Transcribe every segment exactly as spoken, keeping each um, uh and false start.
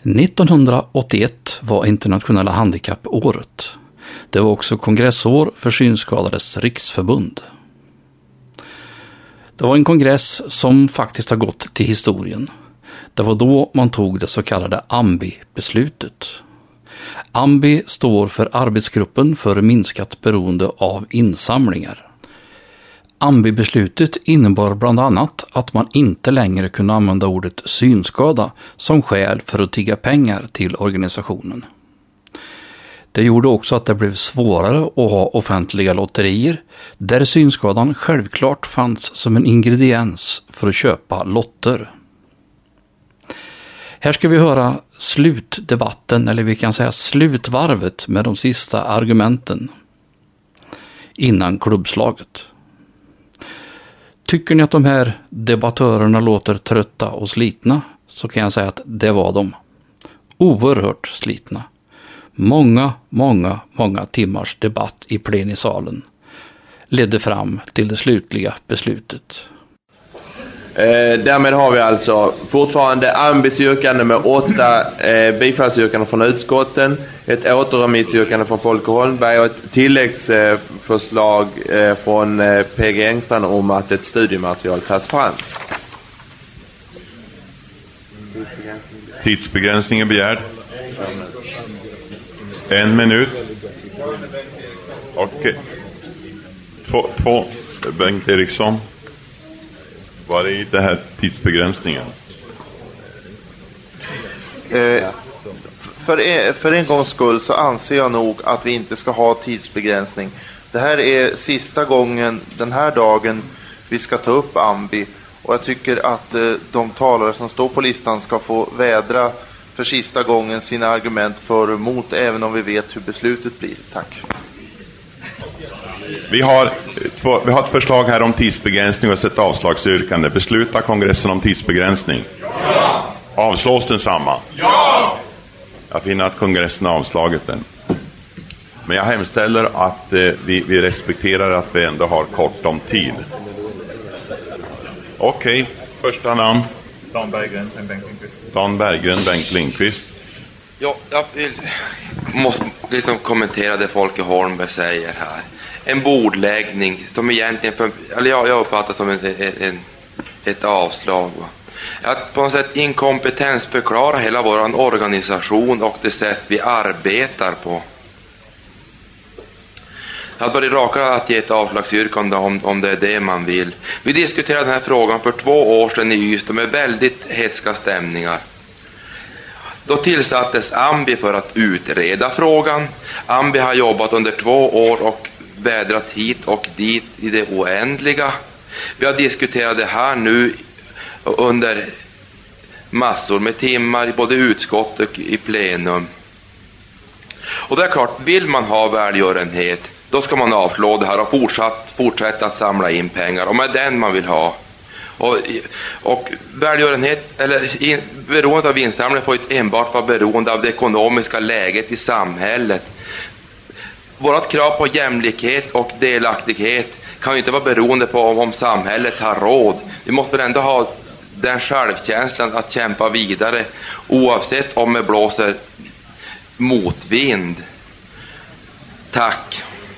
nittonhundraåttioett var internationella handikappåret. Det var också kongressår för Synskadades riksförbund. Det var en kongress som faktiskt har gått till historien. Det var då man tog det så kallade AMBI-beslutet. AMBI står för Arbetsgruppen för minskat beroende av insamlingar. AMBI-beslutet innebar bland annat att man inte längre kunde använda ordet synskada som skäl för att tigga pengar till organisationen. Det gjorde också att det blev svårare att ha offentliga lotterier där synskadan självklart fanns som en ingrediens för att köpa lotter. Här ska vi höra slutdebatten, eller vi kan säga slutvarvet med de sista argumenten innan klubbslaget. Tycker ni att de här debattörerna låter trötta och slitna, så kan jag säga att det var de. Oerhört slitna. Många, många, många timmars debatt i plenisalen ledde fram till det slutliga beslutet. Eh, därmed har vi alltså fortfarande AMBI-yrkande med åtta eh, bifallsyrkanden från utskotten, ett återremissyrkande från Folke Holmberg och ett tilläggsförslag eh, från eh, P G Engstrand om att ett studiematerial tas fram. Tidsbegränsning är begärd. En minut. Okej. Två, två. Bengt Eriksson. Var är i det här tidsbegränsningen? Eh, för, en, för en gångs skull så anser jag nog att vi inte ska ha tidsbegränsning. Det här är sista gången den här dagen vi ska ta upp AMBI. Och jag tycker att eh, de talare som står på listan ska få vädra för sista gången sina argument för och emot, även om vi vet hur beslutet blir. Tack. Vi har, två, vi har ett förslag här om tidsbegränsning och ett avslagsyrkande. Beslutar kongressen om tidsbegränsning? Ja. Avslås den samma? Ja. Jag finner att kongressen har avslagit den. Men jag hemställer att eh, vi, vi respekterar att vi ändå har kort om tid. Okej, okay. Första namn. Dan Berggren, sen Bengt Lindqvist. Dan Berggren, Bengt Lindqvist. Ja, jag vill, måste liksom kommentera det Folke Holmberg säger här. En bordläggning som egentligen, för, eller jag, jag uppfattar som en, en, ett avslag. Va? Att på något sätt inkompetensförklara hela vår organisation och det sätt vi arbetar på. Det hade varit rakare att ge ett avslagsyrkande om, om det är det man vill. Vi diskuterade den här frågan för två år sedan i Ystad med väldigt hetska stämningar. Då tillsattes AMBI för att utreda frågan. AMBI har jobbat under två år och vädrat hit och dit i det oändliga. Vi har diskuterat det här nu under massor med timmar i både utskott och i plenum. Och det är klart, vill man ha välgörenhet, då ska man avslå det här och fortsatt, fortsätta att samla in pengar. Om det är den man vill ha. Och, och välgörenhet, eller in, beroende av insamling får inte enbart vara beroende av det ekonomiska läget i samhället. Vårt krav på jämlikhet och delaktighet kan ju inte vara beroende på om, om samhället har råd. Vi måste ändå ha den självkänslan att kämpa vidare oavsett om det blåser motvind. Tack.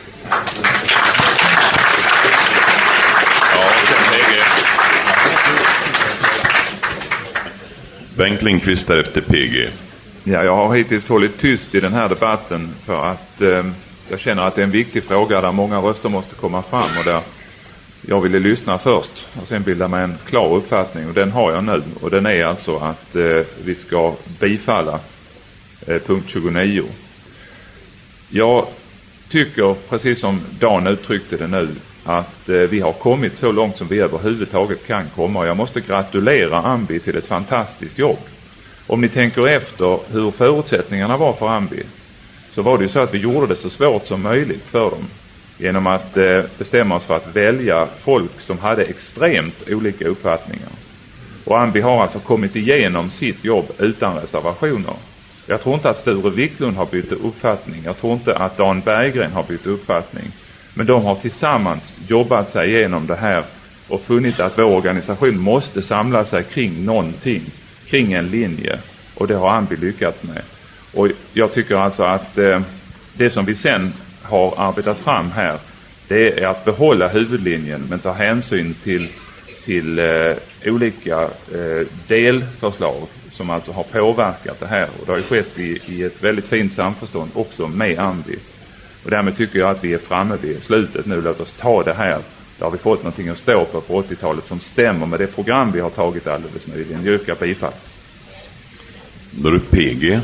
Bengt Lindqvist därefter P G. Ja, jag har hittills hållit tyst i den här debatten för att eh, jag känner att det är en viktig fråga där många röster måste komma fram och där jag ville lyssna först och sen bilda mig en klar uppfattning, och den har jag nu, och den är alltså att eh, vi ska bifalla eh, punkt tjugonio. Jag tycker, precis som Dan uttryckte det nu, att eh, vi har kommit så långt som vi överhuvudtaget kan komma, och jag måste gratulera AMBI till ett fantastiskt jobb. Om ni tänker efter hur förutsättningarna var för AMBI, så var det ju så att vi gjorde det så svårt som möjligt för dem genom att eh, bestämma oss för att välja folk som hade extremt olika uppfattningar. Och AMBI har alltså kommit igenom sitt jobb utan reservationer. Jag tror inte att Sture Wiklund har bytt uppfattning. Jag tror inte att Dan Berggren har bytt uppfattning. Men de har tillsammans jobbat sig igenom det här och funnit att vår organisation måste samla sig kring någonting, kring en linje. Och det har Ambi lyckats med. Och jag tycker alltså att eh, det som vi sen har arbetat fram här, det är att behålla huvudlinjen men ta hänsyn till, till eh, olika eh, delförslag som alltså har påverkat det här. Och det har ju skett i, i ett väldigt fint samförstånd också med Ambi. Och därmed tycker jag att vi är framme vid slutet nu. Låt oss ta det här. Då har vi fått någonting att stå på på åttiotalet som stämmer med det program vi har tagit alldeles nyligen. Jag yrkar bifall. Då är det P G.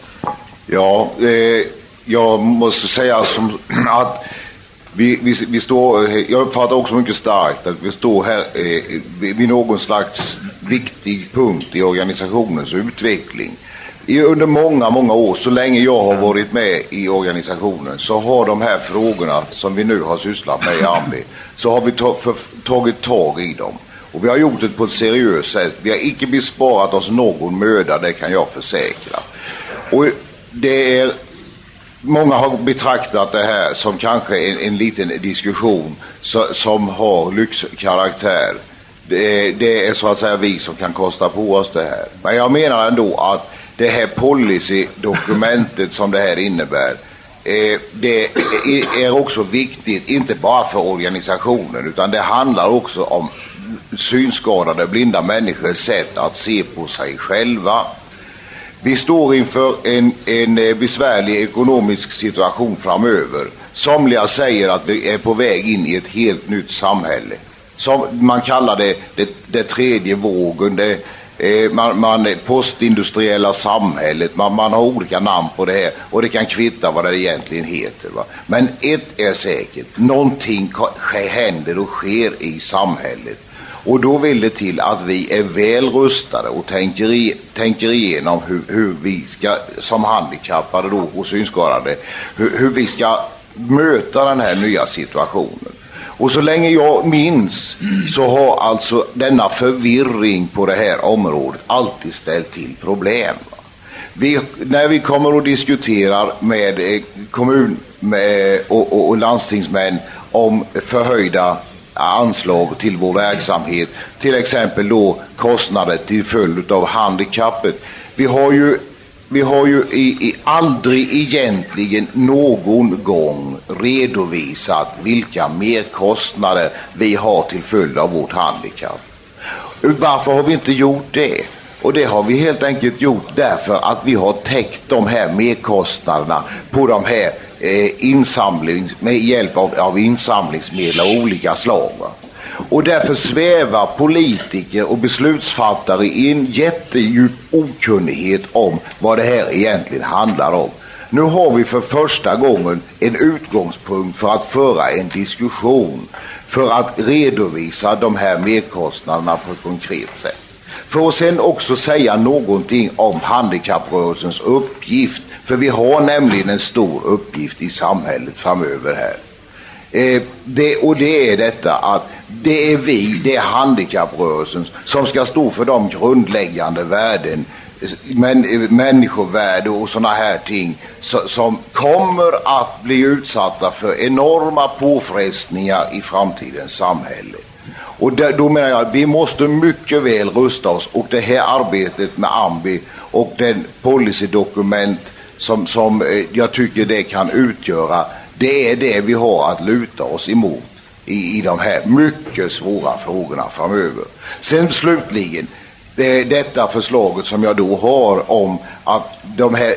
Ja, eh, jag måste säga som att vi, vi, vi står, jag uppfattar också mycket starkt att vi står här eh, vid någon slags viktig punkt i organisationens utveckling. I, under många, många år, så länge jag har varit med i organisationen, så har de här frågorna som vi nu har sysslat med i Ambi, så har vi ta, för, tagit tag i dem. Och vi har gjort det på ett seriöst sätt. Vi har icke besparat oss någon möda, det kan jag försäkra. Och det är, många har betraktat det här som kanske en, en liten diskussion så, som har lyxkaraktär. Det, det är så att säga vi som kan kosta på oss det här. Men jag menar ändå att det här policydokumentet som det här innebär, eh, det är, är också viktigt, inte bara för organisationen, utan det handlar också om synskadade blinda människors sätt att se på sig själva. Vi står inför en, en besvärlig ekonomisk situation framöver. Somliga säger att vi är på väg in i ett helt nytt samhälle. Som man kallar det det, det tredje vågen, det, eh, man, man postindustriella samhället, man, man har olika namn på det här och det kan kvitta vad det egentligen heter. Va? Men ett är säkert, någonting händer och sker i samhället. Och då vill det till att vi är väl rustade och tänker, i, tänker igenom hur, hur vi ska, som handikappade då, och synskadade, hur, hur vi ska möta den här nya situationen. Och så länge jag minns så har alltså denna förvirring på det här området alltid ställt till problem. Vi, när vi kommer att diskutera med kommun med, och, och, och landstingsmän om förhöjda anslag till vår verksamhet, till exempel då kostnader till följd av handikappet. Vi har ju, vi har ju i, i aldrig egentligen någon gång redovisat vilka merkostnader vi har till följd av vårt handikapp. Varför har vi inte gjort det? Och det har vi helt enkelt gjort därför att vi har täckt de här merkostnaderna på de här eh, insamlings, med hjälp av, av insamlingsmedel av olika slag. Va? Och därför svävar politiker och beslutsfattare i en jättedjup okunnighet om vad det här egentligen handlar om. Nu har vi för första gången en utgångspunkt för att föra en diskussion, för att redovisa de här merkostnaderna på ett konkret sätt. För att sen också säga någonting om handikapprörelsens uppgift, för vi har nämligen en stor uppgift i samhället framöver här. Eh, det, och det är detta att det är vi, det är handikapprörelsen som ska stå för de grundläggande värden, men, människovärde och såna här ting så, som kommer att bli utsatta för enorma påfrestningar i framtidens samhälle. Och där, då menar jag att vi måste mycket väl rusta oss, och det här arbetet med Ambi och den policydokument som, som eh, jag tycker det kan utgöra, det är det vi har att luta oss emot i, i de här mycket svåra frågorna framöver. Sen slutligen, det, detta förslaget som jag då har om att de här,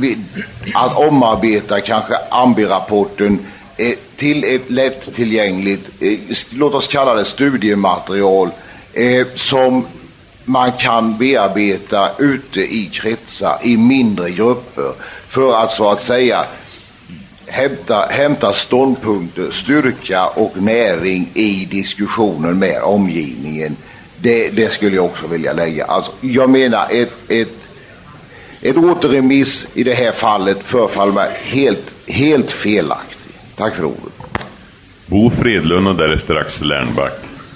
att omarbeta kanske Ambi-rapporten eh, till ett lättillgängligt, eh, låt oss kalla det studiematerial, eh, som man kan bearbeta ute i kretsar, i mindre grupper, för att så att säga hämta, hämta ståndpunkter, styrka och näring i diskussionen med omgivningen. Det, det skulle jag också vilja lägga. Alltså, jag menar ett, ett, ett återremiss i det här fallet förfaller mig helt, helt felaktigt. Tack för ordet. Bo Fredlund och därefter Axel Lernback.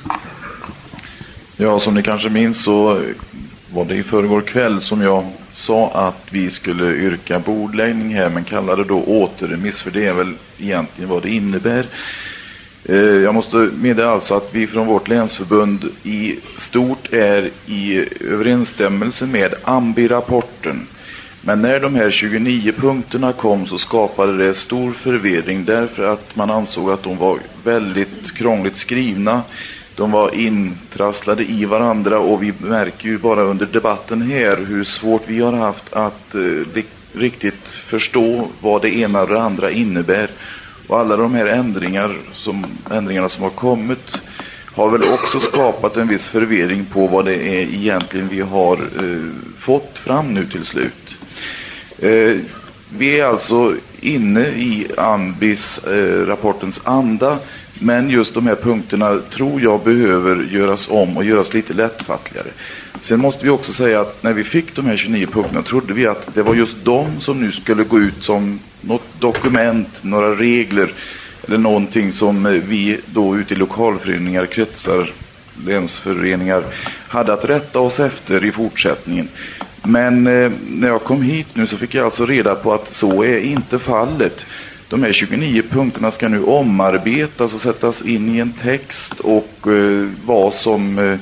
Ja, som ni kanske minns så var det i förrgår kväll som jag sa att vi skulle yrka bordläggning här, men kallade då återremiss, för det är väl egentligen vad det innebär. Jag måste meddela alltså att vi från vårt länsförbund i stort är i överensstämmelse med Ambi-rapporten. Men när de här tjugonio punkterna kom så skapade det stor förvirring därför att man ansåg att de var väldigt krångligt skrivna. De var intrasslade i varandra och vi märker ju bara under debatten här hur svårt vi har haft att eh, riktigt förstå vad det ena och det andra innebär. Och alla de här ändringar som, ändringarna som har kommit har väl också skapat en viss förvirring på vad det är egentligen vi har eh, fått fram nu till slut. Eh, vi är alltså inne i Ambis eh, rapportens anda, men just de här punkterna tror jag behöver göras om och göras lite lättfattligare. Sen måste vi också säga att när vi fick de här tjugonio punkterna trodde vi att det var just de som nu skulle gå ut som något dokument, några regler eller någonting som vi då ute i lokalföreningar, kretsar, länsföreningar hade att rätta oss efter i fortsättningen. Men eh, när jag kom hit nu så fick jag alltså reda på att så är inte fallet. De här tjugonio punkterna ska nu omarbetas och sättas in i en text och eh, vara som eh,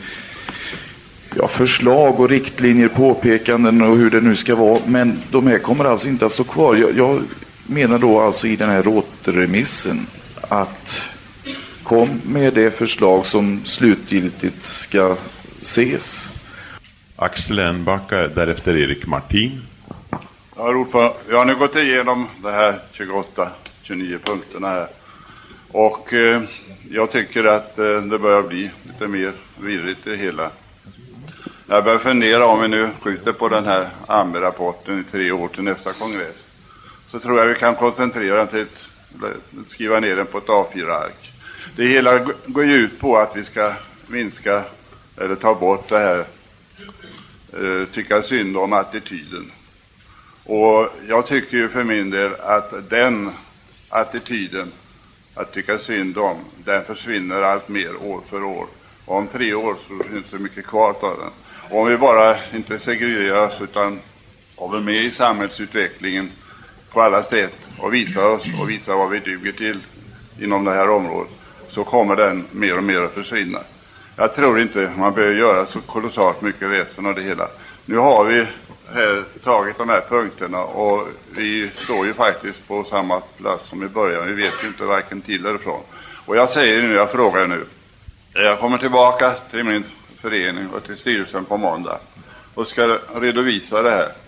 ja, förslag och riktlinjer, påpekanden och hur det nu ska vara. Men de här kommer alltså inte att stå kvar. Jag, jag menar då alltså i den här återremissen att kom med det förslag som slutgiltigt ska ses. Axel Enbacka, därefter Erik Martin. Ja, ordförande, jag har nu gått igenom det här tjugoåtta tjugonio punkterna här. Och eh, jag tycker att eh, det börjar bli lite mer virrigt det hela. Jag börjar fundera om vi nu skjuter på den här Ambi-rapporten i tre år till nästa kongress. Så tror jag vi kan koncentrera den till ett, skriva ner den på ett A fyra-ark. Det hela går ju ut på att vi ska minska eller ta bort det här eh, tycka synd om attityden. Och jag tycker ju för min del att den attityden att tycka synd om, den försvinner allt mer år för år. Och om tre år så finns det mycket kvar av den. Och om vi bara inte segregeras utan är med i samhällsutvecklingen på alla sätt och visar oss och visar vad vi duger till inom det här området, så kommer den mer och mer att försvinna. Jag tror inte man behöver göra så kolossalt mycket resten av det hela. Nu har vi här tagit de här punkterna och vi står ju faktiskt på samma plats som i början. Vi vet ju inte varken till eller från. Och jag säger nu, jag frågar nu. Jag kommer tillbaka till min förening och till styrelsen på måndag och ska redovisa det här.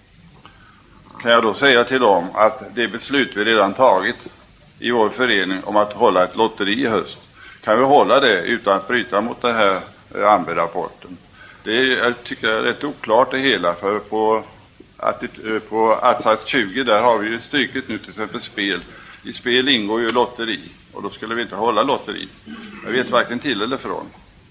Kan jag då säga till dem att det beslut vi redan tagit i vår förening om att hålla ett lotteri i höst, kan vi hålla det utan att bryta mot den här Ambi-rapporten? Det är, jag tycker jag är rätt oklart det hela, för på, att, på Atsats tjugo där har vi ju strykit nu till exempel spel. I spel ingår ju lotteri och då skulle vi inte hålla lotteri. Jag vet varken till eller från.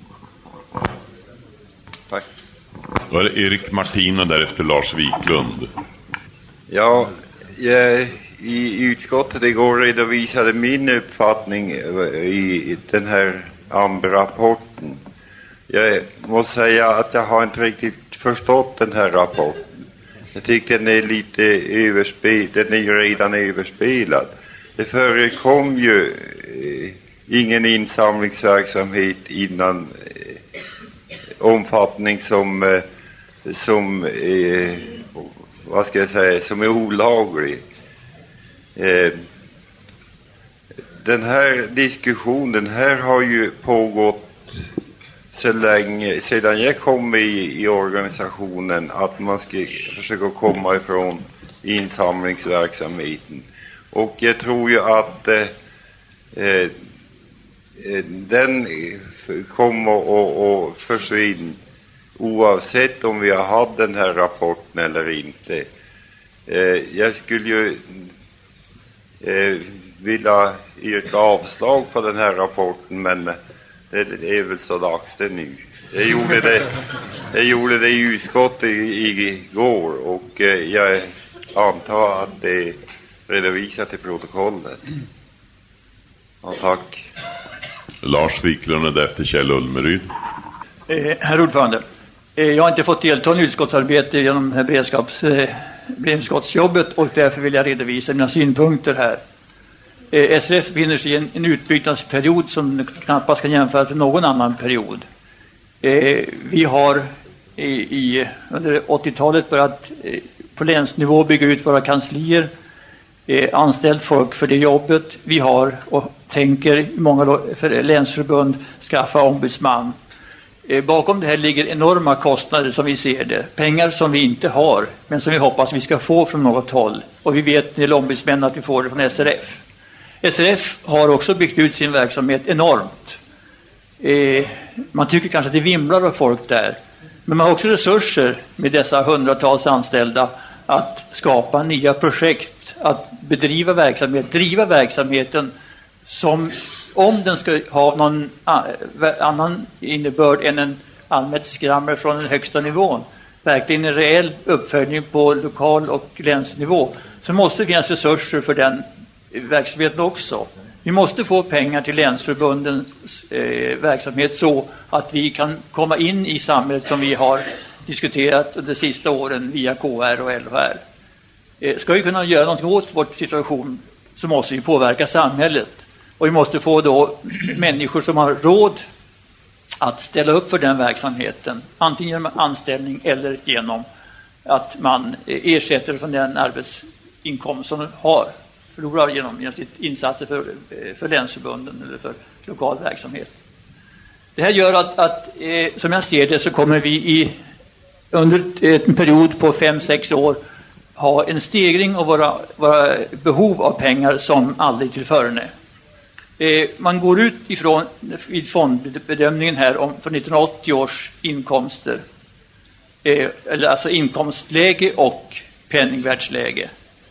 Tack. Då är det Erik Martin och därefter Lars Wiklund. Ja, jag, i utskottet igår redovisade min uppfattning i den här Ambi-rapporten. Jag måste säga att jag har inte riktigt förstått den här rapporten. Jag tycker den är lite överspelad. Den är ju redan överspelad. Det förekom ju eh, ingen insamlingsverksamhet innan eh, omfattning som, eh, som eh, vad ska jag säga, som är olaglig. Eh, den här diskussionen här har ju pågått så länge, sedan jag kom i, i organisationen, att man ska försöka komma ifrån insamlingsverksamheten. Och jag tror ju att eh, eh, den kommer att försvinna oavsett om vi har haft den här rapporten eller inte. Eh, jag skulle ju eh, vilja yrka avslag på den här rapporten, men det är väl så dags det nu. Jag gjorde det, jag gjorde det i utskottet igår och eh, jag antar att det är redovisat i protokollet. Ja, tack. Lars Wiklund och därefter Kjell Ulmeryd. Eh, herr ordförande, eh, jag har inte fått delta i utskottsarbete genom det här beredskaps, eh, beredskapsjobbet och därför vill jag redovisa mina synpunkter här. S R F befinner sig i en, en utbyggnadsperiod som knappast kan jämföras med någon annan period. Eh, vi har i, i, under åttiotalet börjat eh, på länsnivå bygga ut våra kanslier, eh, anställt folk för det jobbet. Vi har och tänker i många för länsförbund skaffa ombudsman. Eh, bakom det här ligger enorma kostnader som vi ser det. Pengar som vi inte har men som vi hoppas vi ska få från något håll. Och vi vet när det gäller ombudsmän att vi får det från S R F. S R F har också byggt ut sin verksamhet enormt. Eh, man tycker kanske att det vimlar av folk där. Men man har också resurser med dessa hundratals anställda att skapa nya projekt, att bedriva verksamhet, driva verksamheten som om den ska ha någon annan innebörd än en allmänt skrammer från den högsta nivån. Verkligen en reell uppföljning på lokal och länsnivå. Så måste det finnas resurser för den verksamheten också. Vi måste få pengar till länsförbundens eh, verksamhet så att vi kan komma in i samhället som vi har diskuterat under de sista åren via K R och L H R. Eh, ska vi kunna göra något åt vår situation så måste vi påverka samhället. Och vi måste få då människor som har råd att ställa upp för den verksamheten. Antingen genom anställning eller genom att man ersätter från den arbetsinkomst som de har. Förlorar genom, genom sitt insatser för, för länsförbunden eller för lokal verksamhet. Det här gör att, att eh, som jag ser det så kommer vi i, under en period på fem sex år ha en stegring av våra, våra behov av pengar som aldrig tillförne. Eh, man går ut ifrån vid fondbedömningen här om för nittonhundraåttio års inkomster. Eh, eller alltså inkomstläge och penningvärdsläge.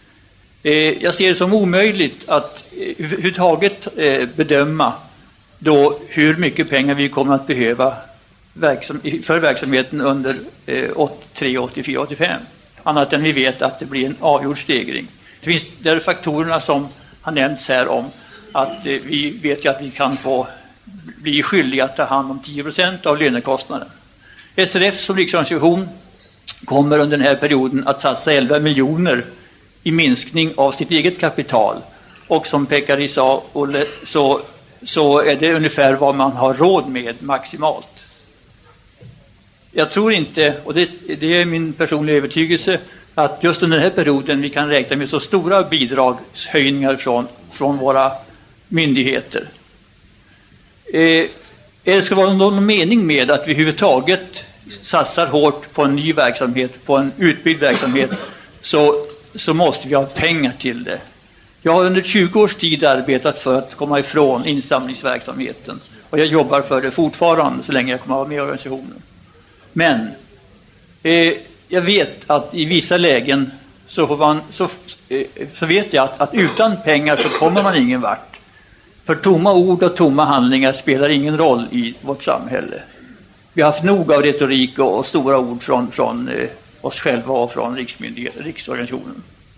Jag ser det som omöjligt att överhuvudtaget bedöma då hur mycket pengar vi kommer att behöva för verksamheten under åttiotre, åttiofyra, åttiofem. Annat än vi vet att det blir en avgjord stegring. Det finns där faktorerna som har nämnts här om att vi vet att vi kan få bli skyldiga att ta hand om tio procent av lönekostnaden. S R F som riksorganisation kommer under den här perioden att satsa elva miljoner i minskning av sitt eget kapital. Och som Pekari sa, Olle, så, så är det ungefär vad man har råd med maximalt. Jag tror inte, och det, det är min personliga övertygelse, att just under den här perioden vi kan räkna med så stora bidragshöjningar från, från våra myndigheter. Eh, det ska vara någon mening med att vi överhuvudtaget satsar hårt på en ny verksamhet, på en utbyggd verksamhet, så så måste vi ha pengar till det. Jag har under tjugo års tid arbetat för att komma ifrån insamlingsverksamheten. Och jag jobbar för det fortfarande så länge jag kommer att vara med i organisationen. Men eh, jag vet att i vissa lägen så, får man, så, eh, så vet jag att, att utan pengar så kommer man ingen vart. För tomma ord och tomma handlingar spelar ingen roll i vårt samhälle. Vi har haft nog av retorik och, och stora ord från, från eh, oss själva och från riksmyndigheten, riksorganisationen.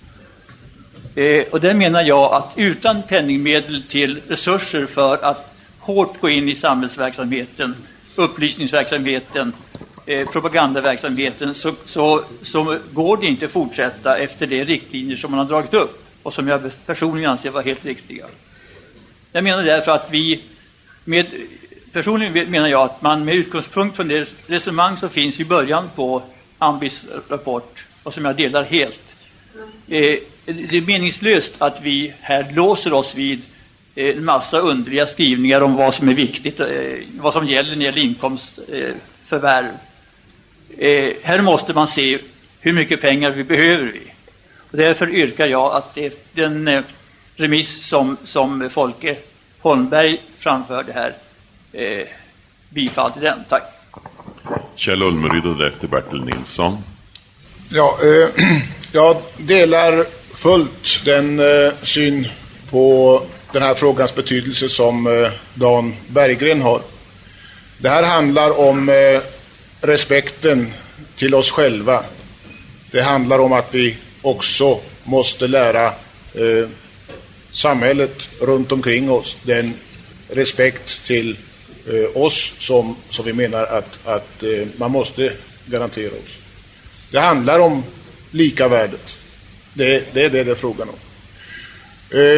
Eh, och där menar jag att utan penningmedel till resurser för att hårt gå in i samhällsverksamheten, upplysningsverksamheten, eh, propagandaverksamheten, så, så, så går det inte att fortsätta efter de riktlinjer som man har dragit upp och som jag personligen anser vara helt riktiga. Jag menar därför att vi, med, personligen menar jag att man med utgångspunkt från det resonemang som finns i början på Ambis rapport och som jag delar helt. Eh, det är meningslöst att vi här låser oss vid eh, en massa underliga skrivningar om vad som är viktigt, eh, vad som gäller när det gäller inkomstförvärv. Eh, eh, här måste man se hur mycket pengar vi behöver vi. Och därför yrkar jag att det, den eh, remiss som, som Folke Holmberg framförde här, eh, bifall till den. Tack. Kjell Ulmeryd och därefter Bertil Nilsson. Ja, eh, jag delar fullt den eh, syn på den här frågans betydelse som eh, Dan Berggren har. Det här handlar om eh, respekten till oss själva. Det handlar om att vi också måste lära eh, samhället runt omkring oss den respekt till eh, oss som, som vi menar att, att eh, man måste garantera oss. Det handlar om lika värdet. Det, det är det det är frågan om. Eh,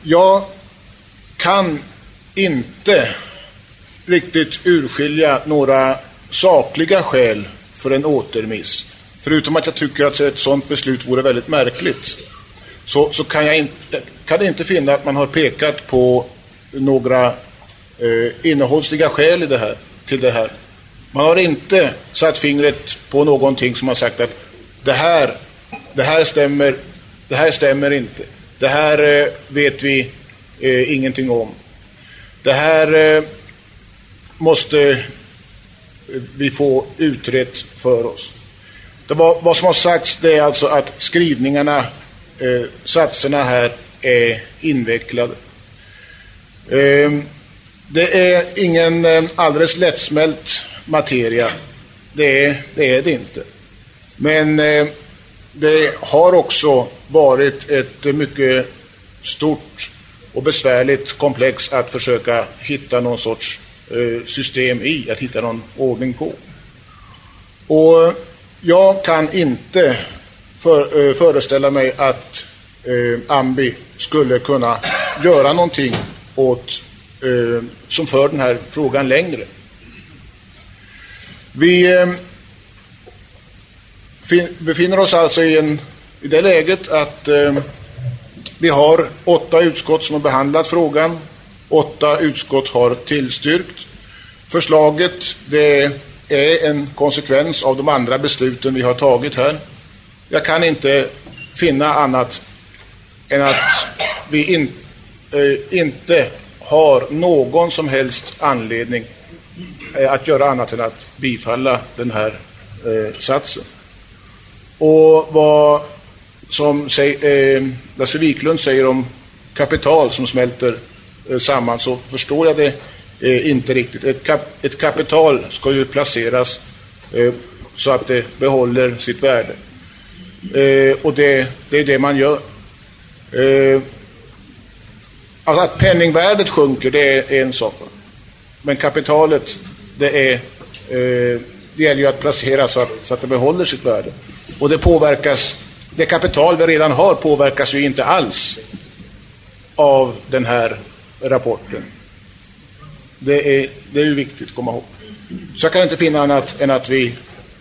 jag kan inte riktigt urskilja några sakliga skäl för en återremiss. Förutom att jag tycker att ett sådant beslut vore väldigt märkligt, så, så kan jag inte, kan inte finna att man har pekat på några eh, innehållsliga skäl i det här, till det här. Man har inte satt fingret på någonting som har sagt att det här, det här stämmer, det här stämmer inte. Det här eh, vet vi eh, ingenting om. Det här eh, måste vi få utrett för oss. Det var, vad som har sagts, det är alltså att skrivningarna, eh, satserna här är invecklade. Eh, det är ingen eh, alldeles lättsmält materia. Det är det, är det inte. Men eh, det har också varit ett mycket stort och besvärligt komplex att försöka hitta någon sorts eh, system i, att hitta någon ordning på. Och jag kan inte för, eh, föreställa mig att eh, Ambi skulle kunna göra någonting åt, eh, som för den här frågan längre. Vi eh, fin- befinner oss alltså i, en, i det läget att eh, vi har åtta utskott som har behandlat frågan. Åtta utskott har tillstyrkt. Förslaget, det är en konsekvens av de andra besluten vi har tagit här. Jag kan inte finna annat än att vi in, äh, inte har någon som helst anledning äh, att göra annat än att bifalla den här äh, satsen. Och vad som säger, eh, Lasse Wiklund säger om kapital som smälter eh, samman, så förstår jag det eh, inte riktigt. Ett, kap- ett kapital ska ju placeras eh, så att det behåller sitt värde. Eh, och det, det är det man gör. Eh, alltså att penningvärdet sjunker, det är en sak. Men kapitalet, det är eh, det gäller ju att placera så att, så att det behåller sitt värde. Och det påverkas, det kapital vi redan har påverkas ju inte alls av den här rapporten. Det är, det är ju viktigt att komma ihåg. Så jag kan inte finna annat än att vi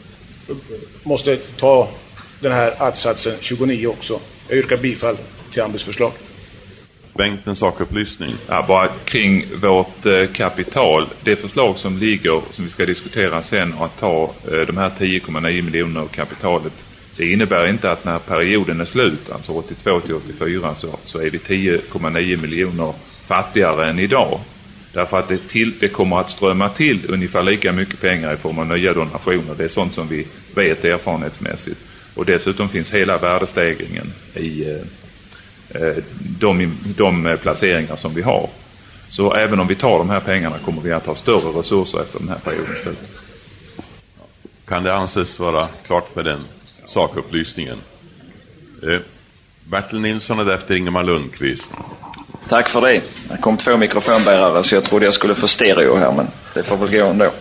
måste ta den här att-satsen tjugonio också. Jag yrkar bifall till Ambis förslag. Bengt, en sakupplysning. Ja, bara kring vårt eh, kapital. Det förslag som ligger, som vi ska diskutera sen, att ta eh, de här tio komma nio miljoner av kapitalet, det innebär inte att när perioden är slut, alltså åttiotvå till åttiofyra, så, så är vi tio komma nio miljoner fattigare än idag. Därför att det, till, det kommer att strömma till ungefär lika mycket pengar i form av nya donationer. Det är sånt som vi vet erfarenhetsmässigt. Och dessutom finns hela värdestegringen i eh, de, de placeringar som vi har. Så även om vi tar de här pengarna kommer vi att ha större resurser efter den här perioden slut. Kan det anses vara klart med den sakupplysningen? Eh, Bertil Nilsson är efter Ingemar Lundqvist. Tack för det. Det kom två mikrofonbärare så jag trodde jag skulle få stereo här, men det får väl gå ändå.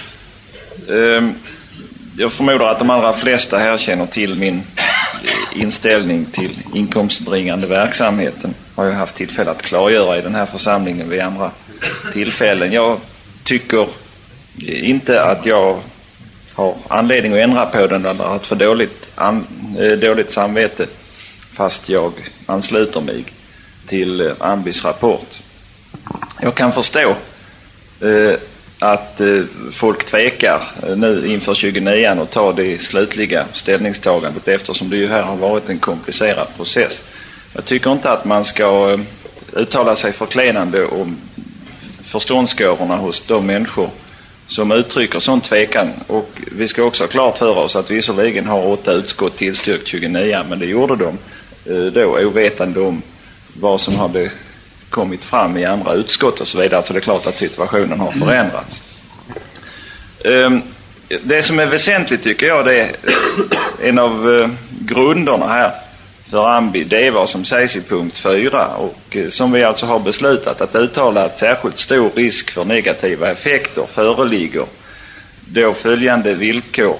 Um, jag förmodar att de allra flesta här känner till min inställning till inkomstbringande verksamheten. Har jag haft tillfälle att klargöra i den här församlingen vid andra tillfällen. Jag tycker inte att jag har anledning att ändra på den eller att för dåligt, an, dåligt samvete fast jag ansluter mig till Ambis rapport. Jag kan förstå eh, att eh, folk tvekar eh, nu inför tjugonio och ta det slutliga ställningstagandet, eftersom det ju här har varit en komplicerad process. Jag tycker inte att man ska eh, uttala sig förklenande om förståndsgåvorna hos de människor som uttrycker sån tvekan. Och vi ska också ha klart för oss att visserligen har åtta utskott tillstyrkt tjugonio, men det gjorde de eh, då ovetande om vad som hade kommit fram i andra utskott och så vidare. Så det är klart att situationen har förändrats. Det som är väsentligt tycker jag, det är en av grunderna här för Ambi, det är vad som sägs i punkt fyra och som vi alltså har beslutat att uttala att särskilt stor risk för negativa effekter föreligger då följande villkor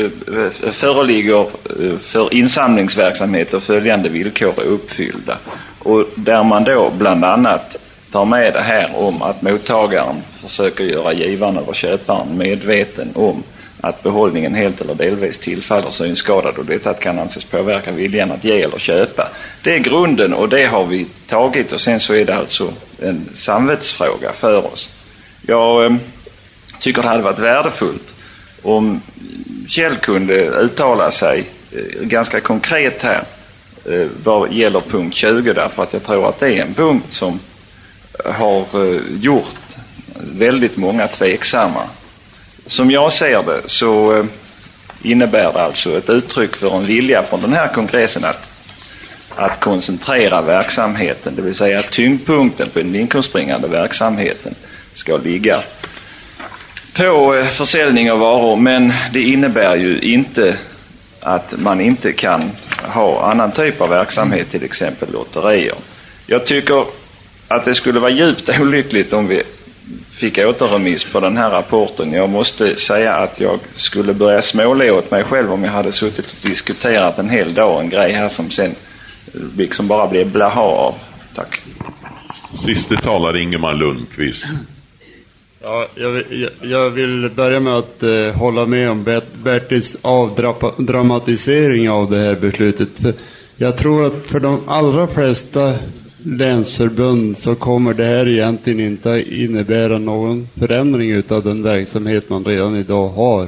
föreligger för insamlingsverksamhet och följande villkor är uppfyllda. och där man då bland annat tar med det här om att mottagaren försöker göra givaren eller köparen medveten om att behållningen helt eller delvis tillfaller synskadad och detta kan anses påverka viljan att ge eller köpa. Det är grunden och det har vi tagit och sen så är det alltså en samvetsfråga för oss. Jag eh, tycker det hade varit värdefullt om Kjell kunde uttala sig eh, ganska konkret här eh, vad gäller punkt tjugo därför att jag tror att det är en punkt som har eh, gjort väldigt många tveksamma. Som jag ser det så eh, innebär det alltså ett uttryck för en vilja från den här kongressen att, att koncentrera verksamheten, det vill säga att tyngdpunkten på den inkomstbringande verksamheten ska ligga på eh, försäljning av varor, men det innebär ju inte att man inte kan ha annan typ av verksamhet, till exempel lotterier. Jag tycker att det skulle vara djupt olyckligt om vi fick återremiss på den här rapporten. Jag måste säga att jag skulle börja småle åt mig själv om jag hade suttit och diskuterat en hel dag en grej här som sen liksom bara blev blaha av. Tack. Siste talare Ingemar Lundqvist. Ja, jag, vill, jag vill börja med att eh, hålla med om Bert, Bertils avdramatisering av det här beslutet. För jag tror att för de allra flesta länsförbund så kommer det här egentligen inte innebära någon förändring utav den verksamhet man redan idag har.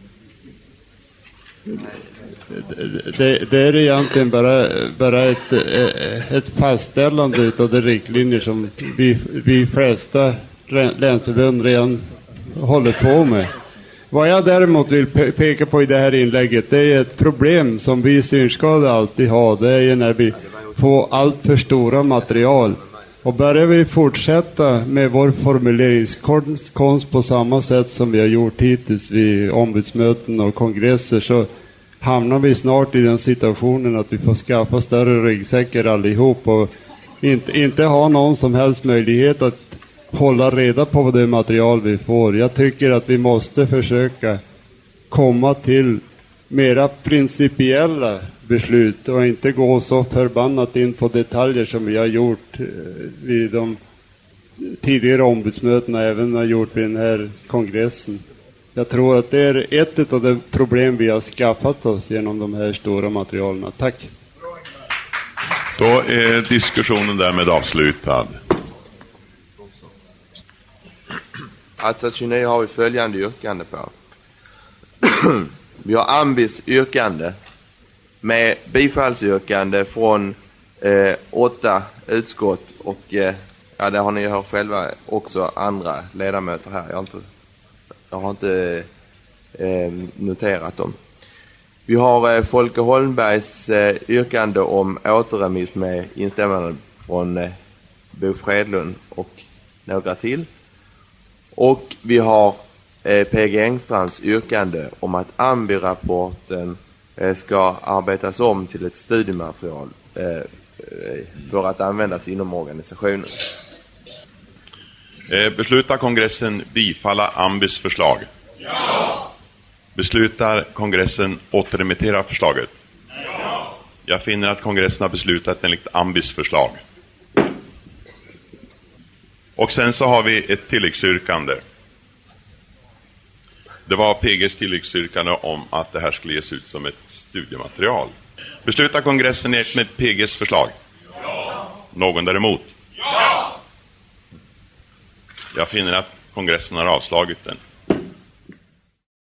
Det, det är egentligen bara, bara ett, ett fastställande utav de riktlinjer som vi, vi flesta länsförbund redan håller på med. Vad jag däremot vill pe- peka på i det här inlägget, det är ett problem som vi synskadade alltid har. Det är ju när vi får allt för stora material. Och börjar vi fortsätta med vår formuleringskonst på samma sätt som vi har gjort hittills vid ombudsmöten och kongresser, så hamnar vi snart i den situationen att vi får skaffa större ryggsäckar allihop och inte, inte ha någon som helst möjlighet att hålla reda på det material vi får. Jag tycker att vi måste försöka komma till mera principiella beslut och inte gå så förbannat in på detaljer som vi har gjort vid de tidigare ombudsmötena, även har gjort vid den här kongressen. Jag tror att det är ett av de problem vi har skaffat oss genom de här stora materialen. Tack. Då är diskussionen därmed avslutad. Alltså tjugonio har vi följande yrkande på. Vi har Ambis yrkande med bifallsyrkande från eh, åtta utskott och eh, ja, det har ni hört själva också andra ledamöter här. Jag har inte, jag har inte eh, noterat dem. Vi har eh, Folke Holmbergs eh, yrkande om återremiss med instämmande från eh, Bo Fredlund och några till. Och vi har eh, P G Engstrands yrkande om att Ambi-rapporten eh, ska arbetas om till ett studiematerial eh, för att användas inom organisationen. Eh, beslutar kongressen bifalla Ambis förslag? Ja! Beslutar kongressen återremittera förslaget? Ja! Jag finner att kongressen har beslutat enligt Ambis förslag. Och sen så har vi ett tilläggsyrkande. Det var P G:s tilläggsyrkande om att det här skulle ges ut som ett studiematerial. Beslutar kongressen enligt med P G:s förslag? Ja. Någon däremot? Ja. Jag finner att kongressen har avslagit den.